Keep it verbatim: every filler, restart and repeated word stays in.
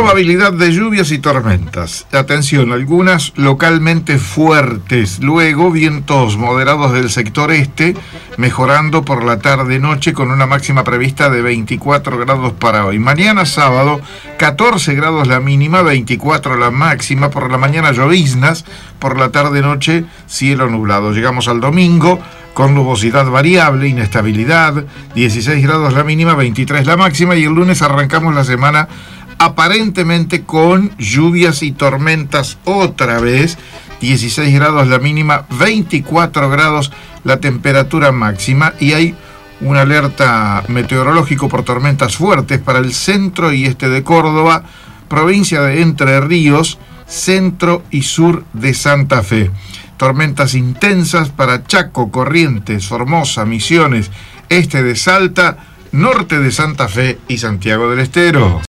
Probabilidad de lluvias y tormentas. Atención, algunas localmente fuertes. Luego, vientos moderados del sector este, mejorando por la tarde-noche con una máxima prevista de veinticuatro grados para hoy. Mañana sábado, catorce grados la mínima, veinticuatro la máxima. Por la mañana lloviznas, por la tarde-noche cielo nublado. Llegamos al domingo con nubosidad variable, inestabilidad, dieciséis grados la mínima, veintitrés la máxima, y el lunes arrancamos la semana aparentemente con lluvias y tormentas otra vez, dieciséis grados la mínima, veinticuatro grados la temperatura máxima, y hay una alerta meteorológico por tormentas fuertes para el centro y este de Córdoba, provincia de Entre Ríos, centro y sur de Santa Fe. Tormentas intensas para Chaco, Corrientes, Formosa, Misiones, este de Salta, norte de Santa Fe y Santiago del Estero.